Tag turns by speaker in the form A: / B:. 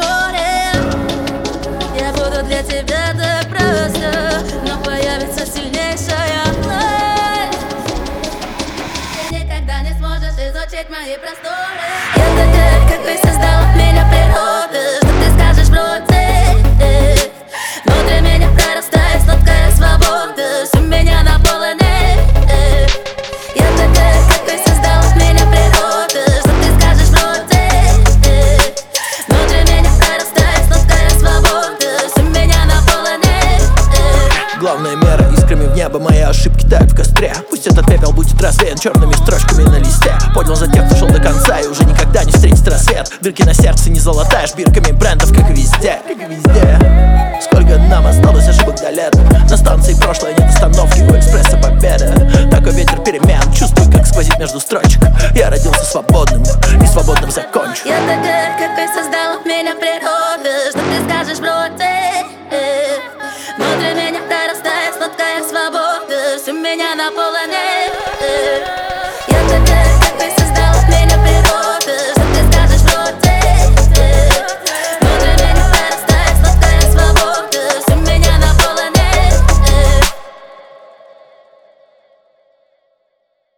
A: море. Я буду для тебя так просто, но появится сильнейшая власть. Ты никогда не сможешь изучить мои просторы. Я такая, какой создала меня природа. Что ты скажешь против? Внутри меня прорастает сладкая свобода. Все меня наполнит. Я такая, какой создала меня природа. Что ты скажешь против? Внутри меня прорастает сладкая свобода. Все меня наполнит.
B: Главная мера искрами в небо, мои ошибки тают в костре. Пусть этот пепел будет развеян черными строчками на листе. Поднял за тех, кто шел до конца и уже никогда не встретит рассвет. Дырки на сердце не залатаешь бирками брендов, как и везде. Сколько нам осталось ошибок до лета. На станции прошлое нет остановки, у экспресса победа. Такой ветер перемен, чувствую, как сквозит между строчек. Я родился свободным и свободным закончу.
A: Я такая, какой создала меня природа. Что ты скажешь против? Внутри меня прорастает сладкая свобода. Все меня наполнит.